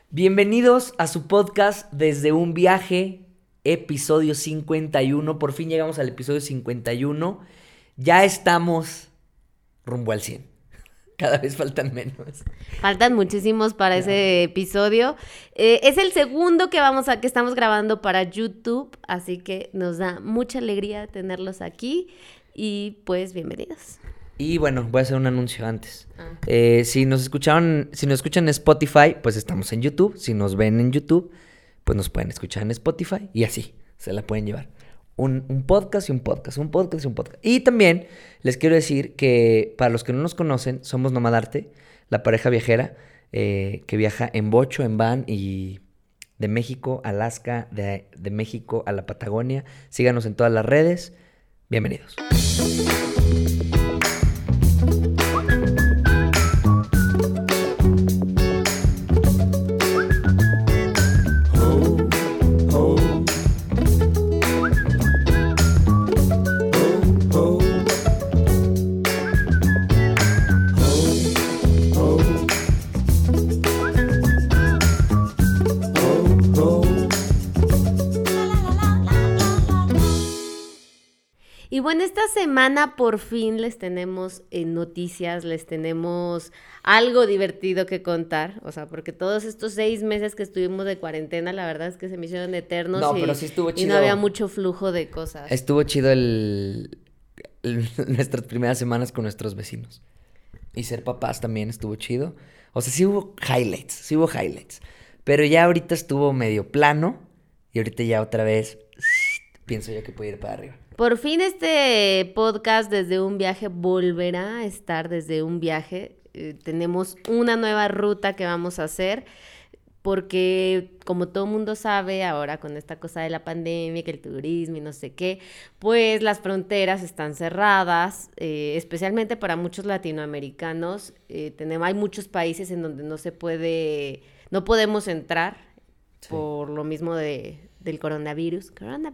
Bienvenidos a su podcast Desde un Viaje, episodio 51. Por fin llegamos al episodio 51. Ya estamos rumbo al 100. Cada vez faltan menos. Faltan muchísimos para ese episodio. Es el segundo que estamos grabando para YouTube, así que nos da mucha alegría tenerlos aquí y pues bienvenidos. Y bueno, voy a hacer un anuncio antes. Si nos escuchan en Spotify, pues estamos en YouTube. Si nos ven en YouTube, pues nos pueden escuchar en Spotify y así se la pueden llevar. Un podcast y un podcast, un podcast y un podcast. Y también les quiero decir que para los que no nos conocen, somos Nomadarte, la pareja viajera que viaja en bocho, en van y de México a Alaska, de México a la Patagonia. Síganos en todas las redes. Bienvenidos. Y bueno, esta semana por fin les tenemos noticias, les tenemos algo divertido que contar, o sea, porque todos estos 6 meses que estuvimos de cuarentena, la verdad es que se me hicieron eternos. No, pero sí estuvo chido. Y no había mucho flujo de cosas. Estuvo chido nuestras primeras semanas con nuestros vecinos. Y ser papás también estuvo chido. O sea, sí hubo highlights. Pero ya ahorita estuvo medio plano y ahorita ya otra vez pienso yo que puede ir para arriba. Por fin este podcast Desde un Viaje volverá a estar desde un viaje. Tenemos una nueva ruta que vamos a hacer porque, como todo mundo sabe, ahora con esta cosa de la pandemia, que el turismo y no sé qué, pues las fronteras están cerradas, especialmente para muchos latinoamericanos. Hay muchos países en donde no podemos entrar, sí, por lo mismo del coronavirus.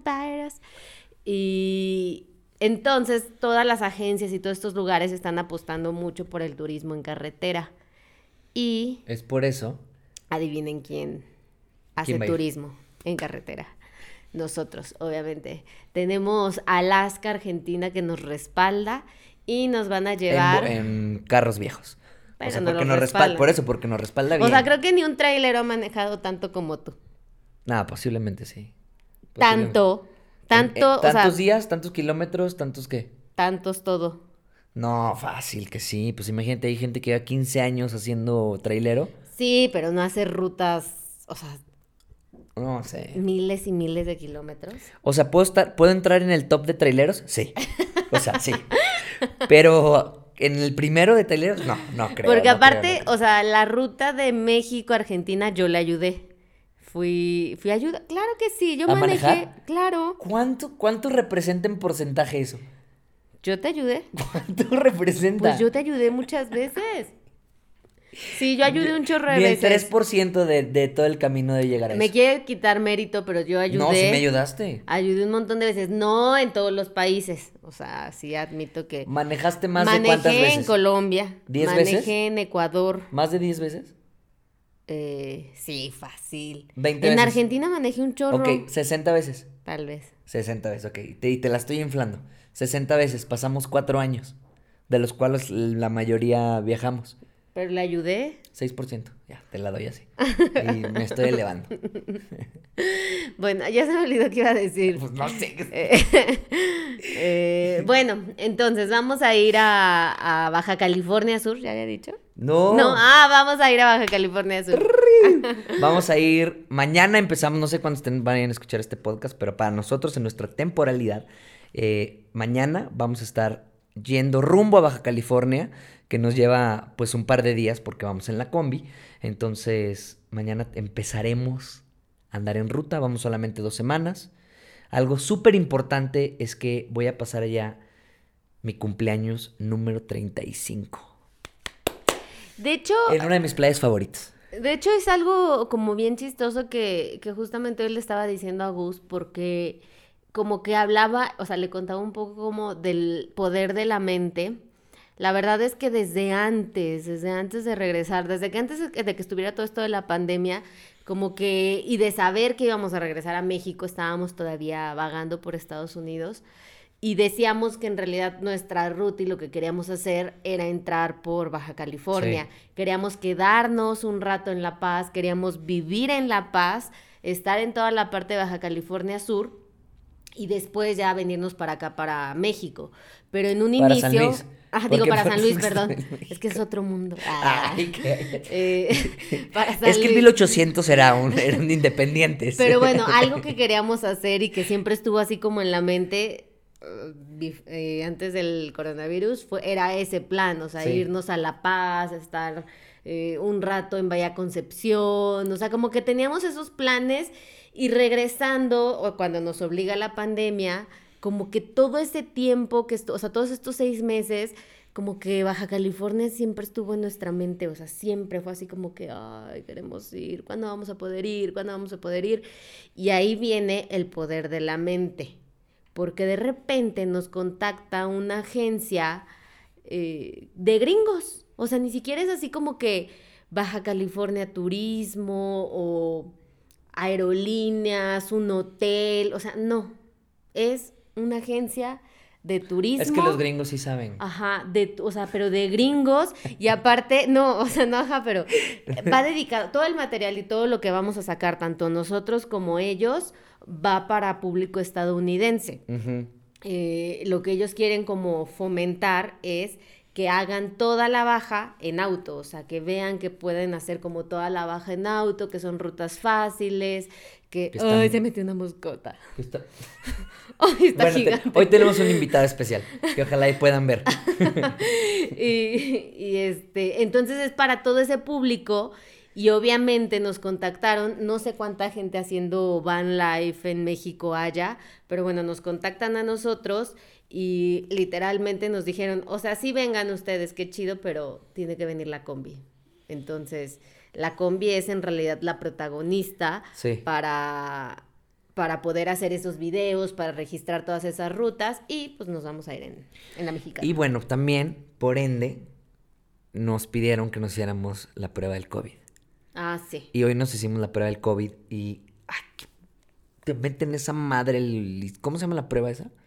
Y entonces todas las agencias y todos estos lugares están apostando mucho por el turismo en carretera. Y es por eso. Adivinen quién hace turismo en carretera. Nosotros, obviamente. Tenemos Alaska, Argentina, que nos respalda y nos van a llevar en carros viejos. Pero o sea, no porque nos respalda. Por eso, porque nos respalda bien. O sea, creo que ni un trailero ha manejado tanto como tú. Nada, posiblemente sí. Tanto, tantos o sea, días, tantos kilómetros, tantos qué. Tantos todo. No, fácil que sí. Pues imagínate, hay gente que lleva 15 años haciendo trailero. Sí, pero no hace rutas, o sea, no sé, miles y miles de kilómetros. O sea, ¿puedo entrar en el top de traileros? Sí. O sea, sí. Pero en el primero de traileros, no creo. Porque aparte, creo. O sea, la ruta de México a Argentina yo le ayudé. Fui a ayudar. Claro que sí, yo manejé. ¿Manejar? Claro. ¿Cuánto representa en porcentaje eso? Yo te ayudé. ¿Cuánto representa? Pues yo te ayudé muchas veces. Sí, yo ayudé un chorro de veces. Ni el 3% de todo el camino de llegar a eso. Me quiere quitar mérito, pero yo ayudé. No, sí me ayudaste. Ayudé un montón de veces. No en todos los países. O sea, sí admito que... ¿Manejaste más de cuántas veces? Manejé en Colombia. ¿10 veces? Manejé en Ecuador. ¿Más de 10 veces? Sí, fácil. 20 en veces. Argentina manejé un chorro. Ok, 60 veces. Tal vez. 60 veces, ok. Y te la estoy inflando. 60 veces, pasamos 4 años, de los cuales la mayoría viajamos. ¿Pero le ayudé? 6%, ya, te la doy así. Y me estoy elevando. Bueno, ya se me olvidó qué iba a decir. Pues no sé. Bueno, entonces vamos a ir a Baja California Sur, ¿ya había dicho? No, vamos a ir a Baja California Sur. Vamos a ir, mañana empezamos, no sé cuándo vayan a escuchar este podcast, pero para nosotros en nuestra temporalidad, mañana vamos a estar yendo rumbo a Baja California, que nos lleva pues un par de días porque vamos en la combi. Entonces mañana empezaremos a andar en ruta, vamos solamente 2 semanas. Algo súper importante es que voy a pasar allá mi cumpleaños número 35. De hecho... En una de mis playas favoritas. De hecho es algo como bien chistoso que justamente hoy le estaba diciendo a Gus, porque como que hablaba, o sea, le contaba un poco como del poder de la mente, La verdad es que desde antes de regresar, desde que antes de que estuviera todo esto de la pandemia, como que, y de saber que íbamos a regresar a México, estábamos todavía vagando por Estados Unidos y decíamos que en realidad nuestra ruta y lo que queríamos hacer era entrar por Baja California. Sí. Queríamos quedarnos un rato en La Paz, queríamos vivir en La Paz, estar en toda la parte de Baja California Sur y después ya venirnos para acá, para México. Pero en un Para inicio... San Luis. Digo, para San Luis, San perdón. Luis. Es que es otro mundo. Ay, Para San es que en Luis. 1800 eran independientes. Pero bueno, algo que queríamos hacer y que siempre estuvo así como en la mente antes del coronavirus era ese plan, o sea, Sí. irnos a La Paz, estar un rato en Bahía Concepción, o sea, como que teníamos esos planes y regresando, o cuando nos obliga la pandemia, como que todo ese tiempo, o sea, todos estos 6 meses, como que Baja California siempre estuvo en nuestra mente, o sea, siempre fue así como que, ay, queremos ir, ¿cuándo vamos a poder ir? ¿Cuándo vamos a poder ir? Y ahí viene el poder de la mente, porque de repente nos contacta una agencia de gringos, o sea, ni siquiera es así como que Baja California Turismo o aerolíneas, un hotel, o sea, no, es una agencia de turismo. Es que los gringos sí saben. Ajá, o sea, pero de gringos y aparte, no, o sea, no, ajá, pero va dedicado, todo el material y todo lo que vamos a sacar, tanto nosotros como ellos, va para público estadounidense. Uh-huh. Lo que ellos quieren como fomentar es que hagan toda la baja en auto, o sea, que vean que pueden hacer como toda la baja en auto, que son rutas fáciles, que... ¡Ay, se metió una moscota! ¡Ay, está gigante! Hoy tenemos un invitado especial, que ojalá ahí puedan ver. Entonces es para todo ese público y obviamente nos contactaron, no sé cuánta gente haciendo van life en México haya, pero bueno, nos contactan a nosotros y literalmente nos dijeron, o sea, sí vengan ustedes, qué chido, pero tiene que venir la combi. Entonces, la combi es en realidad la protagonista sí. para poder hacer esos videos, para registrar todas esas rutas y pues nos vamos a ir en la Mexicana. Y bueno, también, por ende, nos pidieron que nos hiciéramos la prueba del COVID. Ah, sí. Y hoy nos hicimos la prueba del COVID y... ¡ay! Te meten esa madre... ¿Cómo se llama la prueba esa?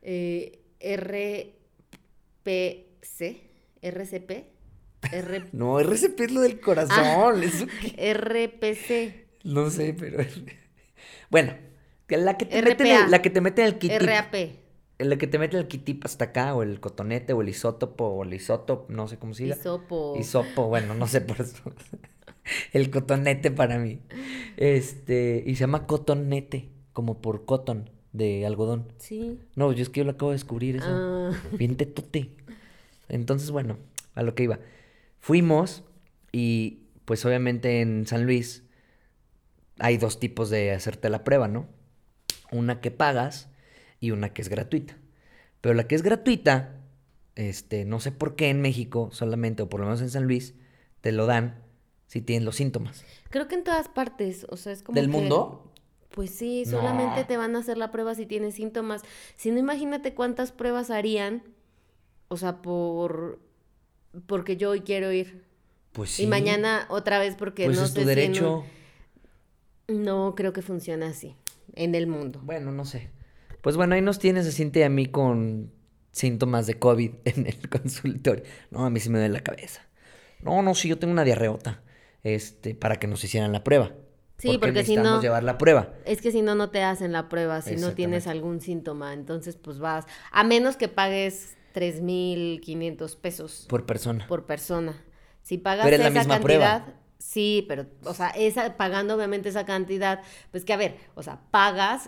RCP. No, RCP es lo del corazón. ¿Eso qué? RPC. No sé, pero... Bueno, la que te RPA. la que te mete el kitip. RAP. La que te mete el kitip hasta acá, o el cotonete, o el isótopo, o el isótopo, no sé cómo se diga. Isopo, bueno, no sé por eso. El cotonete para mí. Y se llama cotonete, como por cotton, de algodón. Sí. No, yo es que yo lo acabo de descubrir eso. Bien tetote. Entonces, bueno, a lo que iba. Fuimos y pues obviamente en San Luis hay 2 tipos de hacerte la prueba, ¿no? Una que pagas y una que es gratuita. Pero la que es gratuita, no sé por qué en México solamente, o por lo menos en San Luis, te lo dan si tienes los síntomas. Creo que en todas partes, o sea, es como ¿Del mundo? Pues sí, No. solamente te van a hacer la prueba si tienes síntomas. Si no, imagínate cuántas pruebas harían, o sea, porque yo hoy quiero ir. Pues sí. Y mañana otra vez porque pues no es sé tu derecho. No creo que funcione así en el mundo. Bueno, no sé. Pues bueno, ahí nos tienes a Cintia y a mí con síntomas de COVID en el consultorio. No, a mí sí me duele la cabeza. No, sí, yo tengo una diarreota. Para que nos hicieran la prueba. Sí, porque si no... llevar la prueba. Es que si no, no te hacen la prueba, si no tienes algún síntoma. Entonces, pues vas... A menos que pagues 3,500 pesos. Por persona. Por persona. Si pagas pero es esa la misma cantidad... Prueba. Sí, pero, o sea, pagando obviamente esa cantidad, pues que a ver, o sea, pagas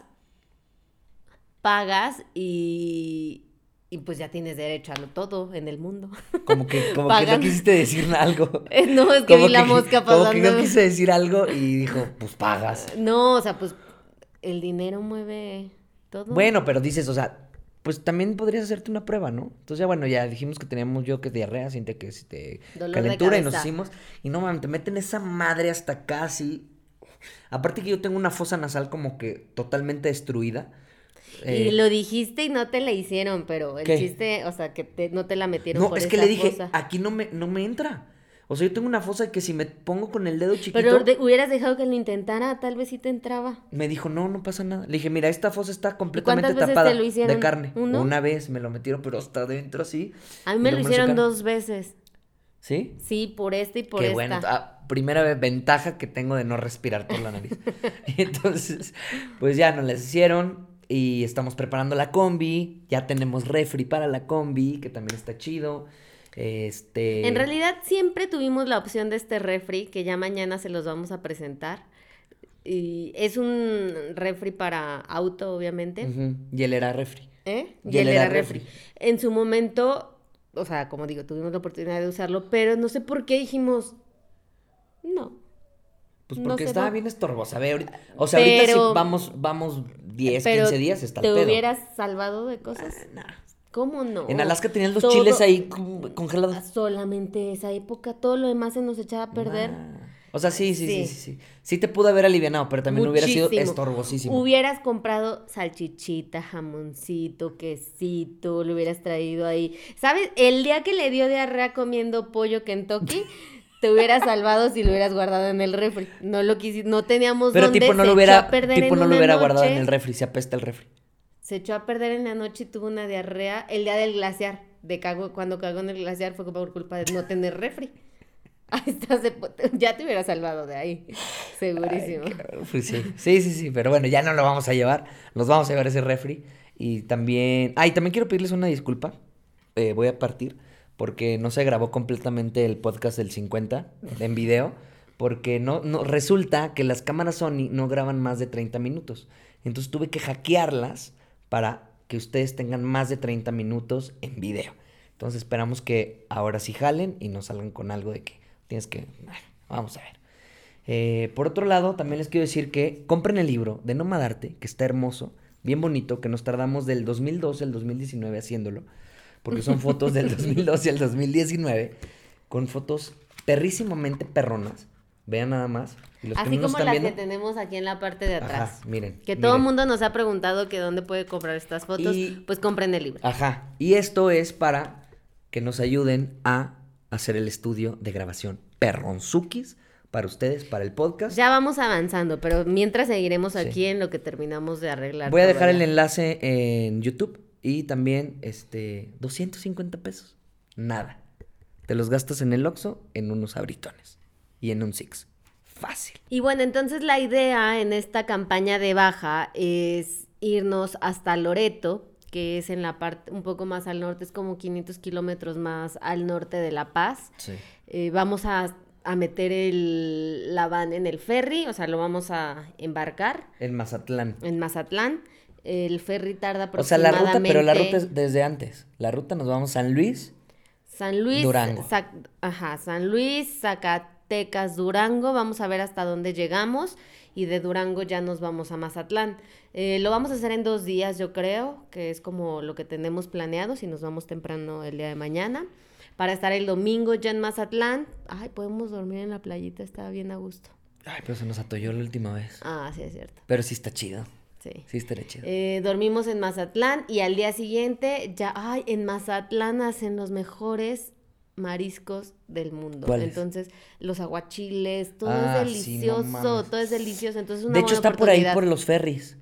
y pues ya tienes derecho a todo en el mundo. Como que no quisiste decir algo. No, es que vi la mosca pasando. Como que no quise decir algo y dijo, pues pagas. No, o sea, pues el dinero mueve todo. Bueno, pero dices, o sea, pues también podrías hacerte una prueba, ¿no? Entonces ya bueno, ya dijimos que teníamos yo que diarrea, siente que dolor calentura de y nos hicimos. Y no mames, te meten esa madre hasta acá así. Aparte que yo tengo una fosa nasal como que totalmente destruida. Y lo dijiste y no te la hicieron, pero el ¿qué? chiste, o sea, que no te la metieron No, por es esa que le dije, fosa. aquí no me entra. O sea, yo tengo una fosa que si me pongo con el dedo chiquito... Pero hubieras dejado que lo intentara, tal vez sí te entraba. Me dijo, no pasa nada. Le dije, mira, esta fosa está ¿Y completamente cuántas veces tapada te lo hicieron? de carne. ¿Uno? Una vez me lo metieron, pero hasta adentro así. A mí y me no lo lo hicieron sacaron. 2 veces. ¿Sí? Sí, por esta y por Qué esta. bueno. Primera ventaja que tengo de no respirar por la nariz. Entonces, pues ya nos las hicieron y estamos preparando la combi. Ya tenemos refri para la combi, que también está chido. En realidad siempre tuvimos la opción de este refri, que ya mañana se los vamos a presentar. Y es un refri para auto, obviamente. Y él era refri. Y él era refri. En su momento, o sea, como digo, tuvimos la oportunidad de usarlo, pero no sé por qué dijimos, no. Pues no porque se estaba va. bien estorbosa. O sea, ahorita sí vamos 10, Pero 15 días, está el ¿te pedo. hubieras salvado de cosas? Nah. ¿Cómo no? En Alaska tenían los Todo- chiles ahí congelados. Solamente esa época, todo lo demás se nos echaba a perder. Nah. O sea, sí. Sí. Sí te pudo haber alivianado, pero también hubiera sido Muchísimo. estorbosísimo. Hubieras comprado salchichita, jamoncito, quesito, lo hubieras traído ahí. ¿Sabes? El día que le dio diarrea comiendo pollo Kentucky, te hubieras salvado si lo hubieras guardado en el refri. No lo quisiste, no teníamos Pero dónde, tipo no se lo echó hubiera, a perder tipo en no lo una hubiera guardado en noche. el refri, se apesta el refri. Se echó a perder en la noche y tuvo una diarrea el día del glaciar. Cuando cagó en el glaciar fue por culpa de no tener refri. Ahí estás, ya te hubiera salvado de ahí, segurísimo. Ay, pues sí, pero bueno, ya no lo vamos a llevar, nos vamos a llevar ese refri. Y también quiero pedirles una disculpa, voy a partir, porque no se grabó completamente el podcast del 50 en video, porque no resulta que las cámaras Sony no graban más de 30 minutos. Entonces tuve que hackearlas para que ustedes tengan más de 30 minutos en video. Entonces esperamos que ahora sí jalen y nos salgan con algo de que tienes que... Vamos a ver. Por otro lado, también les quiero decir que compren el libro de Nomadarte, que está hermoso, bien bonito, que nos tardamos del 2012 al 2019 haciéndolo, porque son fotos del 2012 al 2019, con fotos perrísimamente perronas. Vean nada más. Y los Así que no nos como están las viendo, que tenemos aquí en la parte de atrás. Ajá, miren. Que todo el mundo nos ha preguntado que dónde puede comprar estas fotos. Pues compren el libro. Ajá. Y esto es para que nos ayuden a hacer el estudio de grabación perronzukis para ustedes, para el podcast. Ya vamos avanzando, pero mientras seguiremos aquí en lo que terminamos de arreglar. Voy a dejar el enlace en YouTube y también 250 pesos. Nada. Te los gastas en el Oxxo, en unos abritones y en un Six. Fácil. Y bueno, entonces la idea en esta campaña de baja es irnos hasta Loreto, que es en la parte un poco más al norte, es como 500 kilómetros más al norte de La Paz. Sí. Vamos a meter la van en el ferry, o sea, lo vamos a embarcar. En Mazatlán. En Mazatlán. El ferry tarda O sea, la aproximadamente... ruta, pero la ruta es desde antes. La ruta nos vamos a San Luis, Durango. San Luis, Zacatecas, Durango. Vamos a ver hasta dónde llegamos. Y de Durango ya nos vamos a Mazatlán. Lo vamos a hacer en 2 días, yo creo, que es como lo que tenemos planeado, si nos vamos temprano el día de mañana, para estar el domingo ya en Mazatlán. Ay, podemos dormir en la playita, está bien a gusto. Ay, pero se nos atolló la última vez. Ah, sí, es cierto. Pero sí está chido. Sí. Sí estaría chido. Dormimos en Mazatlán y al día siguiente en Mazatlán hacen los mejores mariscos del mundo. ¿Cuáles? Entonces, los aguachiles, todo Ah, es sí, delicioso, no mames. todo es delicioso. Entonces, una De hecho, buena está por ahí oportunidad. por los ferries.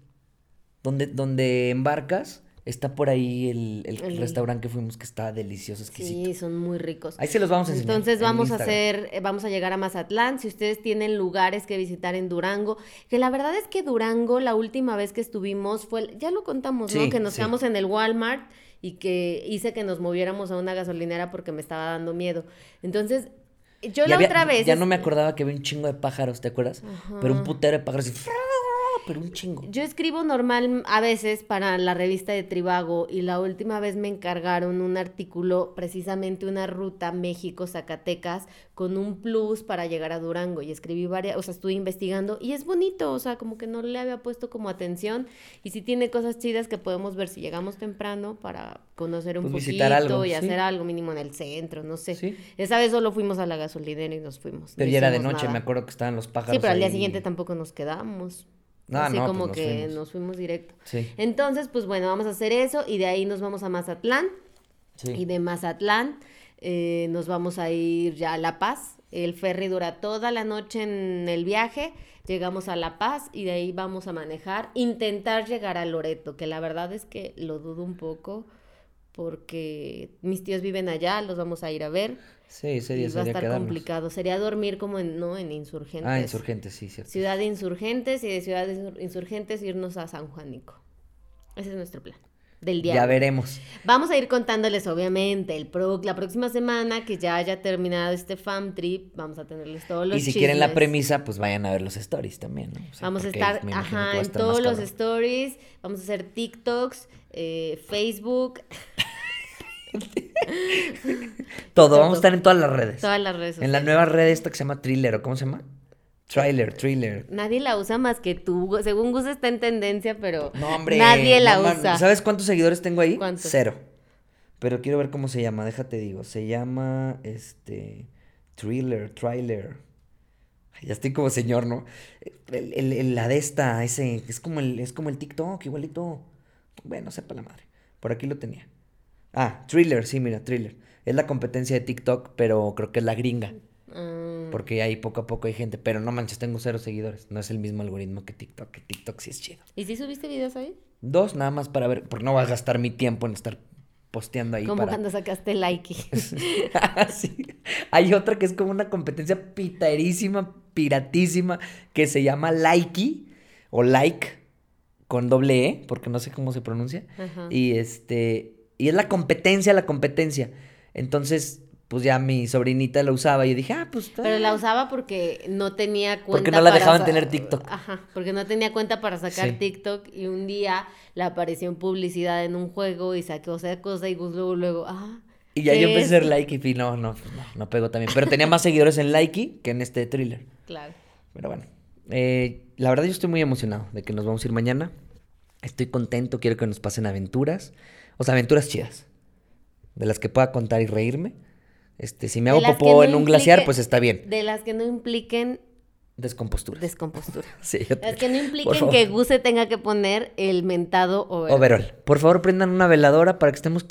Donde embarcas, está por ahí el restaurante que fuimos que está delicioso, exquisito. Sí, son muy ricos. Ahí se los vamos a enseñar. Entonces en vamos Instagram. a llegar a Mazatlán. Si ustedes tienen lugares que visitar en Durango, que la verdad es que Durango, la última vez que estuvimos ya lo contamos, ¿no? Sí, Que nos sí. quedamos en el Walmart y que hice que nos moviéramos a una gasolinera porque me estaba dando miedo. Entonces, yo otra vez... Ya no me acordaba que había un chingo de pájaros, ¿te acuerdas? Ajá. Pero un putero de pájaros así, pero un chingo. Yo escribo normal a veces para la revista de Trivago y la última vez me encargaron un artículo, precisamente una ruta México-Zacatecas con un plus para llegar a Durango y escribí estuve investigando y es bonito, o sea, como que no le había puesto como atención y sí tiene cosas chidas que podemos ver si llegamos temprano para conocer un Pues poquito visitar algo, y sí. hacer algo mínimo en el centro, no sé. Sí. Esa vez solo fuimos a la gasolinera y nos fuimos. Pero no ya era de hicimos noche, nada. me acuerdo que estaban los pájaros Sí, pero al día ahí. siguiente tampoco nos quedamos. Así no, como pues que nos fuimos directo. Sí. Entonces, pues bueno, vamos a hacer eso y de ahí nos vamos a Mazatlán. Sí. Y de Mazatlán nos vamos a ir ya a La Paz. El ferry dura toda la noche en el viaje. Llegamos a La Paz y de ahí vamos a manejar. Intentar llegar a Loreto, que la verdad es que lo dudo un poco porque mis tíos viven allá, los vamos a ir a ver. Sí, ese día Y va a sería estar quedarnos. complicado. Sería dormir como en Insurgentes. Ah, Insurgentes, sí, cierto. Ciudad de Insurgentes y de Ciudad de Insurgentes irnos a San Juanico. Ese es nuestro plan del día. Ya veremos. Vamos a ir contándoles, obviamente, la próxima semana que ya haya terminado este fam trip, vamos a tenerles todos los Y si chismes. quieren la premisa, pues vayan a ver los stories también, ¿no? O sea, Vamos a porque estar, me imagino que va a en estar todos más los cabrón. stories, vamos a hacer TikToks, Facebook, Todo, vamos a estar en todas las redes. todas las redes En la sociales. nueva red esta que se llama Thriller, ¿o cómo se llama? Thriller. Nadie la usa más que tú. Según Gus está en tendencia, pero No, hombre. nadie la no usa. ¿Sabes cuántos seguidores tengo ahí? ¿Cuántos? 0. Pero quiero ver cómo se llama, déjate digo. Se llama, Thriller. Ay, ya estoy como señor, ¿no? La de esta, ese, es como el TikTok, igualito. Bueno, sepa la madre. Por aquí lo tenía. Ah, Thriller, sí, mira, Thriller. Es la competencia de TikTok, pero creo que es la gringa. Porque ahí poco a poco hay gente. Pero no manches, tengo 0 seguidores. No es el mismo algoritmo que TikTok. Que TikTok sí es chido. ¿Y si subiste videos ahí? 2 nada más para ver. Porque no voy a gastar mi tiempo en estar posteando ahí. Como cuando sacaste like. Sí. Hay otra que es como una competencia piratísima, que se llama Likey o Like con doble E, porque no sé cómo se pronuncia. Ajá. Y y es la competencia. Entonces, pues ya mi sobrinita la usaba y yo dije, pues está Pero la bien. usaba porque no tenía cuenta. Porque no la para dejaban tener TikTok. Ajá, porque no tenía cuenta para sacar Sí. TikTok y un día le apareció en publicidad en un juego y sacó esa cosa y Gus luego, Y ya ¿qué yo empecé a es? hacer Likey y no pegó también. Pero tenía más seguidores en Likey que en este Thriller. Claro. Pero bueno, la verdad yo estoy muy emocionado de que nos vamos a ir mañana. Estoy contento, quiero que nos pasen aventuras. O sea, aventuras chidas. De las que pueda contar y reírme. Si me De hago las popó que en no un glaciar, implique- pues está bien. De las que no impliquen Descompostura. descompostura. Sí, Las que no por impliquen favor. que Gus se tenga que poner el mentado overall. Overall. Por favor, prendan una veladora para que estemos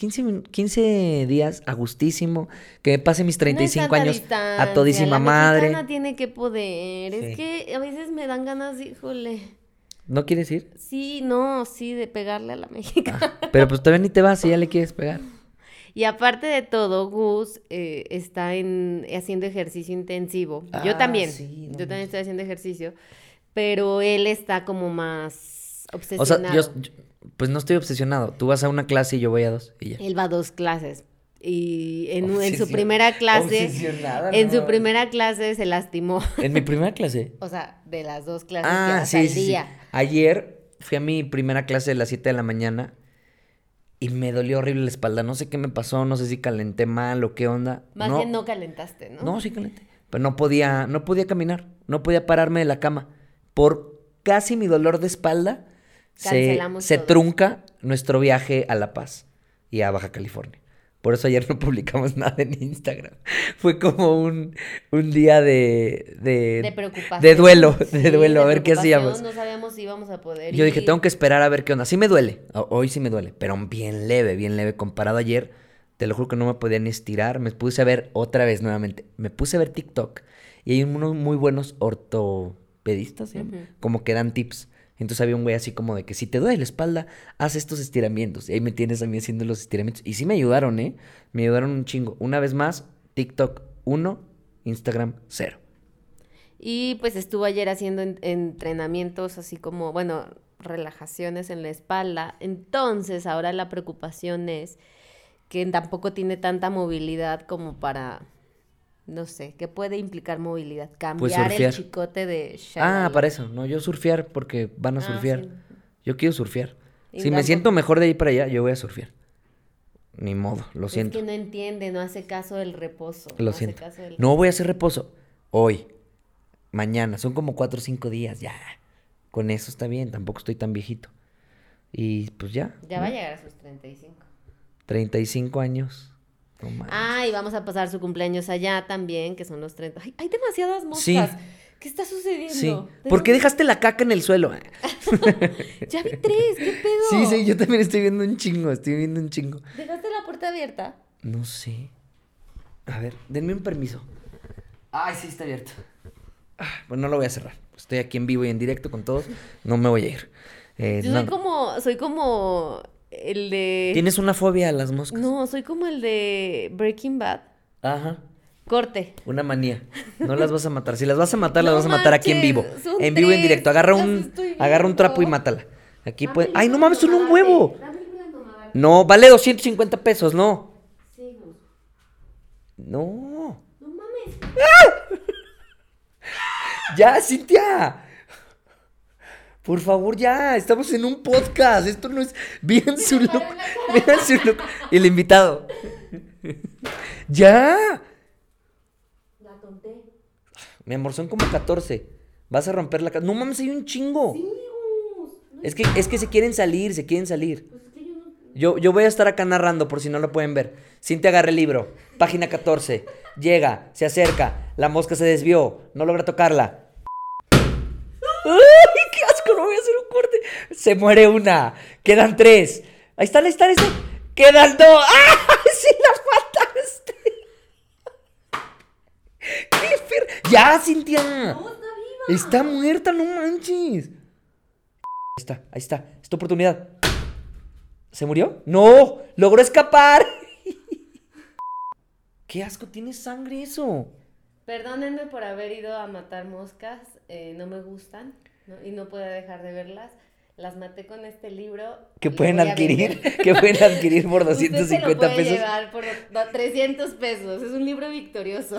15 días a gustísimo. Que me pase mis 35 No hay tanta años distancia, a todísima la madre. mexicana tiene que poder. Sí. Es que a veces me dan ganas, híjole. ¿No quieres ir? Sí, no, sí, de pegarle a la mexicana. Pero pues todavía ni te vas si ya le quieres pegar. Y aparte de todo, Gus está haciendo ejercicio intensivo. Yo Ah, también. sí, no Yo también manches. estoy haciendo ejercicio. Pero él está como más O sea, obsesionado. pues no estoy obsesionado. Tú vas a una clase y yo voy a 2 y ya. Él va a 2 clases. Y en su Obsesión- primera clase, Obsesionada, en no. su primera clase se lastimó. En mi primera clase. O sea, de las 2 clases que Ah, hace sí, al sí, sí. día. Ayer fui a mi primera clase de las 7 de la mañana y me dolió horrible la espalda. No sé qué me pasó, no sé si calenté mal o qué onda. Más bien no calentaste, ¿no? No, sí calenté. Pero no podía caminar, no podía pararme de la cama. Por casi mi dolor de espalda Cancelamos se todo. trunca nuestro viaje a La Paz y a Baja California. Por eso ayer no publicamos nada en Instagram. Fue como un día De preocupación. de duelo, Sí, a ver qué preocupación, hacíamos. No sabíamos si íbamos a poder Yo dije, ir. tengo que esperar a ver qué onda. Sí me duele, hoy sí me duele, pero bien leve comparado a ayer. Te lo juro que no me podía ni estirar. Me puse a ver otra vez nuevamente. Me puse a ver TikTok y hay unos muy buenos ortopedistas, ¿sí? Ujú. Como que dan tips. Entonces había un güey así como de que si te duele la espalda, haz estos estiramientos. Y ahí me tienes a mí haciendo los estiramientos. Y sí me ayudaron, ¿eh? Me ayudaron un chingo. Una vez más, TikTok 1, Instagram 0. Y pues estuvo ayer haciendo entrenamientos así como, bueno, relajaciones en la espalda. Entonces ahora la preocupación es que tampoco tiene tanta movilidad como para, no sé, ¿qué puede implicar movilidad? Cambiar el surfear. chicote de Ah, Shalala. para eso. No, yo surfear porque van a surfear. sí. Yo quiero surfear. Y Si me tampoco- siento mejor de ahí para allá, yo voy a surfear. Ni modo, lo Es siento. que no entiende, no hace caso del reposo. Lo hace siento. caso del- No voy a hacer reposo. Hoy. Mañana. Son como 4 o 5 días. Ya. Con eso está bien. Tampoco estoy tan viejito. Y pues ya. Ya ¿no? va a llegar a sus 35. 35 años. No manches. Ah, y vamos a pasar su cumpleaños allá también, que son los 30. Ay, hay demasiadas Sí. moscas. ¿Qué está sucediendo? Sí. ¿Por qué dejaste la caca en el suelo? Ya vi 3, ¿qué pedo? Sí, yo también estoy viendo un chingo, ¿Dejaste la puerta abierta? No sé. A ver, denme un permiso. Ay, sí, está abierto. Pues no lo voy a cerrar. Estoy aquí en vivo y en directo con todos. No me voy a ir. Yo soy como el de... ¿Tienes una fobia a las moscas? No, soy como el de Breaking Bad. Ajá. Corte. Una manía. No las vas a matar. Si las vas a matar, las No vas a matar aquí en vivo. son En vivo y en 3, directo. las estoy Agarra un trapo y viendo. mátala. Aquí Dame puede. el ¡Ay, no libro, mames, son un dame. huevo! Dame el libro, mamá. No, vale 250 pesos, no. Sí, Gus. No. No mames. Ya, Cintia. Por favor, ya. Estamos en un podcast. Esto no es. Vean su look. Vean su look. El invitado. Ya. La tonté. Mi amor, son como 14. Vas a romper la casa. No mames, hay un chingo. Sí, Gus. No Es que se quieren salir. Pues es que yo no... Yo voy a estar acá narrando por si no lo pueden ver. Cintia agarra el libro. Página 14. Llega, se acerca. La mosca se desvió. No logra tocarla. ¡Ay, qué asco! No voy a hacer un corte. Se muere una. Quedan 3. Ahí está. Quedan 2. ¡Ah! ¡Sí la mataste! ¡Qué ¡Ya, Cintia! No, está viva. Está muerta, no manches. Ahí está. Es tu oportunidad. ¿Se murió? ¡No! ¡Logró escapar! ¡Qué asco! ¿Tiene sangre eso? Perdónenme por haber ido a matar moscas. No me gustan, ¿no? Y no puedo dejar de verlas. Las maté con este libro. Que Lo pueden voy a adquirir. vender. Que pueden adquirir por 250 Usted se lo puede pesos. llevar por 300 pesos. Es un libro victorioso.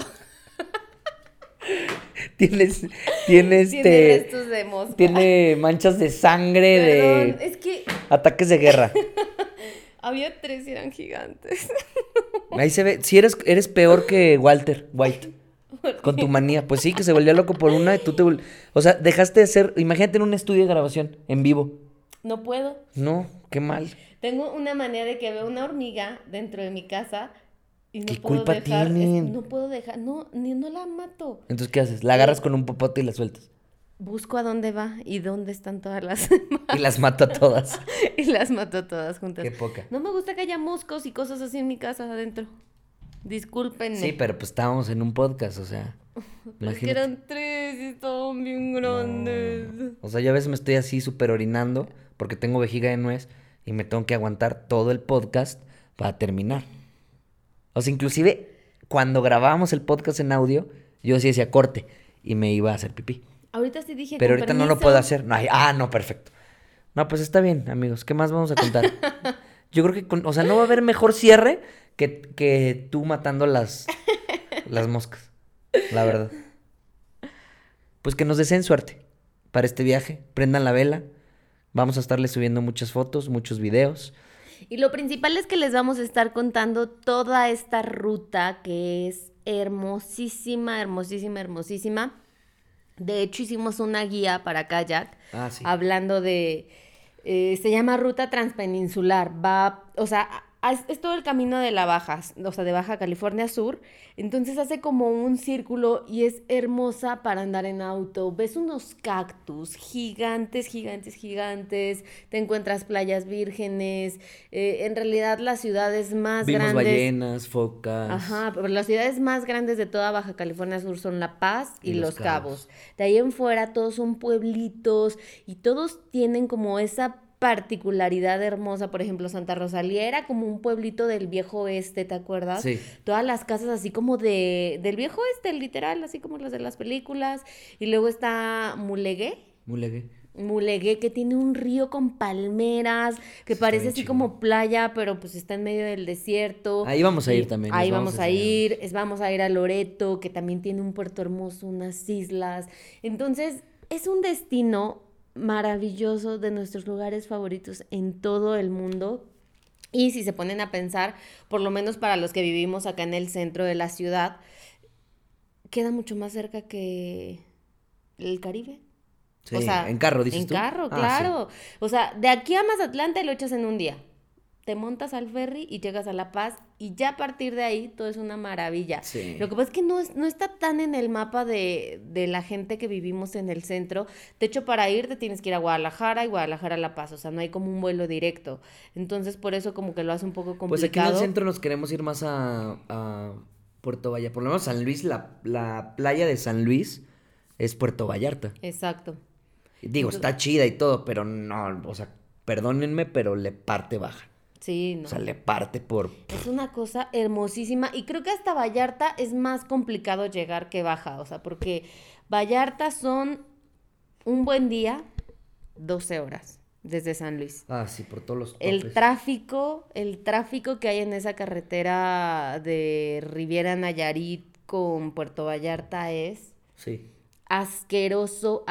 Tiene Tiene restos de mosca. Tiene manchas de sangre. Perdón, de es que ataques de guerra. había 3 y eran gigantes. Ahí se ve. Si eres peor que Walter White. Con tu manía. Pues sí, que se volvió loco por una y tú te o sea, dejaste de ser. Imagínate en un estudio de grabación en vivo. No puedo. No, qué mal. Tengo una manía de que veo una hormiga dentro de mi casa y no ¿Qué puedo culpa dejar. tienen? No puedo dejar. No la mato. Entonces, ¿qué haces? La agarras con un popote y la sueltas. Busco a dónde va y dónde están todas las Y las mato a todas. y las mato todas juntas. Qué poca. No me gusta que haya moscos y cosas así en mi casa adentro. Discúlpenme. Sí, pero pues estábamos en un podcast, o sea. Es que Imagínate. eran 3 y estaban bien grandes. No. O sea, ya a veces me estoy así súper orinando porque tengo vejiga de nuez y me tengo que aguantar todo el podcast para terminar. O sea, inclusive cuando grabábamos el podcast en audio, yo sí decía corte y me iba a hacer pipí. Ahorita sí dije. Pero con ahorita no lo permiso. puedo hacer. No, no, perfecto. No, pues está bien, amigos. ¿Qué más vamos a contar? Yo creo que, o sea, no va a haber mejor cierre que tú matando las moscas. La verdad. Pues que nos deseen suerte para este viaje. Prendan la vela. Vamos a estarles subiendo muchas fotos, muchos videos. Y lo principal es que les vamos a estar contando toda esta ruta que es hermosísima, hermosísima, hermosísima. De hecho, hicimos una guía para kayak Sí. hablando de... se llama Ruta Transpeninsular. O sea, es todo el camino de la Baja, o sea, de Baja California Sur. Entonces hace como un círculo y es hermosa para andar en auto. Ves unos cactus gigantes, gigantes, gigantes. Te encuentras playas vírgenes. En realidad las ciudades más Vimos grandes... ballenas, focas. Ajá, pero las ciudades más grandes de toda Baja California Sur son La Paz y Y Los Los Cabos. Cabos. De ahí en fuera todos son pueblitos y todos tienen como esa particularidad hermosa. Por ejemplo, Santa Rosalía era como un pueblito del viejo oeste, ¿te acuerdas? Sí. Todas las casas así como del viejo oeste, literal, así como las de las películas. Y luego está Mulegé. Mulegé, que tiene un río con palmeras, que Sí, está parece bien así chingón. como playa, pero pues está en medio del desierto. Ahí vamos a Y ir también. Ahí les vamos a enseñar. ir, vamos a ir a Loreto, que también tiene un puerto hermoso, unas islas. Entonces, es un destino maravilloso, de nuestros lugares favoritos en todo el mundo. Y si se ponen a pensar, por lo menos para los que vivimos acá en el centro de la ciudad, queda mucho más cerca que el Caribe. Sí, O sea, en carro, dices en tú. carro, Ah, claro. O sea, de aquí a Mazatlán te lo echas en un día. te montas al ferry y llegas a La Paz y ya a partir de ahí todo es una maravilla. Sí. Lo que pasa es que no está tan en el mapa de la gente que vivimos en el centro. De hecho, para ir te tienes que ir a Guadalajara y Guadalajara a La Paz, o sea, no hay como un vuelo directo. Entonces, por eso como que lo hace un poco complicado. Pues aquí en el centro nos queremos ir más a Puerto Vallarta. Por lo menos San Luis, la playa de San Luis es Puerto Vallarta. Exacto. Digo, está chida y todo, pero no, o sea, perdónenme, pero le parte baja. Sí, no. O sea, le parte por... Es una cosa hermosísima y creo que hasta Vallarta es más complicado llegar que Baja, o sea, porque Vallarta son un buen día, 12 horas desde San Luis. Ah, sí, por todos los topes. El tráfico que hay en esa carretera de Riviera Nayarit con Puerto Vallarta es... Sí. Asqueroso.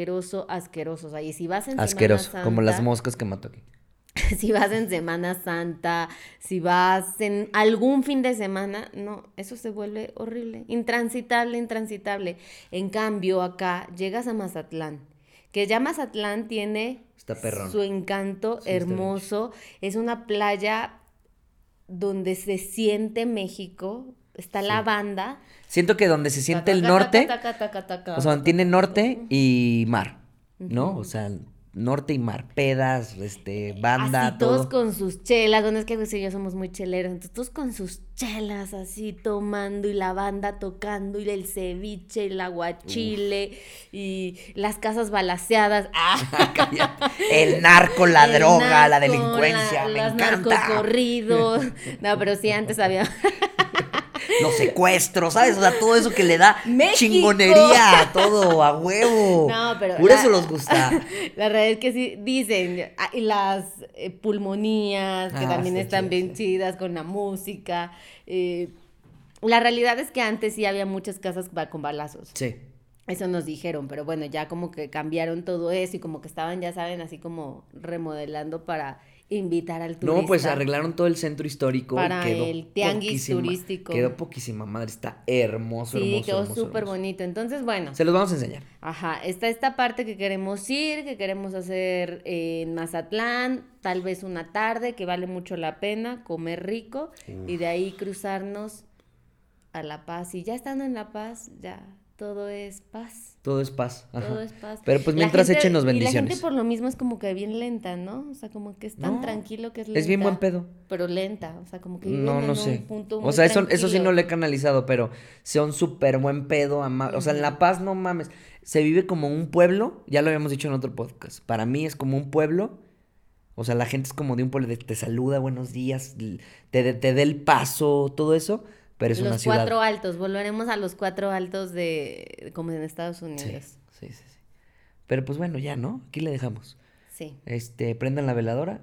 O sea, y si vas en Asqueroso, Semana Santa, como las moscas que mató aquí. si vas en Semana Santa, si vas en algún fin de semana, no, eso se vuelve horrible, intransitable. En cambio, acá llegas a Mazatlán, que ya Mazatlán tiene su encanto hermoso, es una playa donde se siente México, está la banda. Siento que donde se siente el norte, o sea, tiene norte y mar, ¿no? O sea, norte y mar, pedas, banda, así, todo. todos con sus chelas, bueno, es que José y yo somos muy cheleros, entonces todos con sus chelas así tomando y la banda tocando y el ceviche, el aguachile y las casas balaceadas. El narco, la droga, la delincuencia, me encanta. Los narcocorridos. No, pero sí, antes había... Los secuestros, ¿sabes? O sea, todo eso que le da ¡México! Chingonería a todo, a huevo. No, pero... Por eso los gusta. La verdad es que sí, dicen, y las pulmonías, que también están bien chidas con la música. La realidad es que antes sí había muchas casas con balazos. Sí. Eso nos dijeron, pero bueno, ya como que cambiaron todo eso y como que estaban, ya saben, así como remodelando para invitar al turista. No, pues arreglaron todo el centro histórico. Para y quedó el tianguis turístico. Quedó poquísima madre, está hermoso, sí, hermoso. quedó súper bonito. Entonces, bueno. Se los vamos a enseñar. Ajá, está esta parte que queremos ir, que queremos hacer en Mazatlán, tal vez una tarde, que vale mucho la pena, comer rico, y de ahí cruzarnos a La Paz. Y ya estando en La Paz, ya... Todo es paz. Todo es paz. Ajá. Todo es paz. Pero pues mientras échenos bendiciones. Y la gente por lo mismo es como que bien lenta, ¿no? O sea, como que es tan tranquilo que es lenta. Es bien buen pedo. Pero lenta, o sea, como que no en sé. un punto muy o sea, eso tranquilo. sí no lo he canalizado, pero son súper buen pedo. O sea, en La Paz, no mames. Se vive como un pueblo, ya lo habíamos dicho en otro podcast. Para mí es como un pueblo. O sea, la gente es como de un pueblo, te saluda, buenos días, te da el paso, todo eso. Pero es una ciudad. Los 4 altos, volveremos a los 4 altos como en Estados Unidos. Sí. Pero pues bueno, ya, ¿no? Aquí le dejamos. Sí. Prendan la veladora.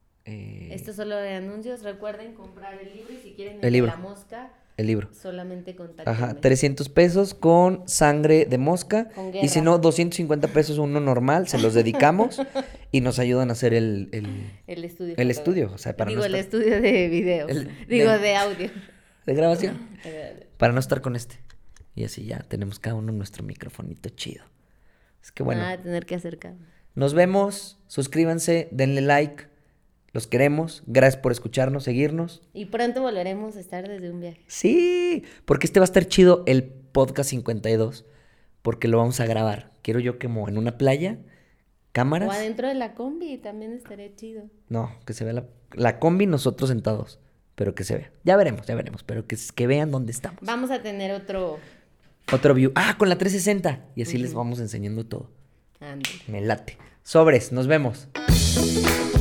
Esto es solo de anuncios. Recuerden comprar el libro y si quieren el libro. La mosca, el libro. solamente contáctenme. Ajá, 300 pesos con sangre de mosca. Con guerra. Y si no, 250 pesos uno normal, se los dedicamos y nos ayudan a hacer el estudio. El estudio, o sea, para Digo, no el estar... estudio de videos. De audio. De grabación. Para no estar con Y así ya tenemos cada uno nuestro microfonito chido. Es que bueno. Tener que acercar. Nos vemos, suscríbanse, denle like. Los queremos. Gracias por escucharnos, seguirnos. Y pronto volveremos a estar desde un viaje. Sí, porque va a estar chido el podcast 52. Porque lo vamos a grabar. Quiero yo como en una playa, cámaras. O adentro de la combi, también estaría chido. No, que se vea la combi, nosotros sentados. Pero que se vea. Ya veremos. Pero que vean dónde estamos. Vamos a tener otro view. Con la 360. Y así les vamos enseñando todo. Ándale. Me late. Sobres, nos vemos.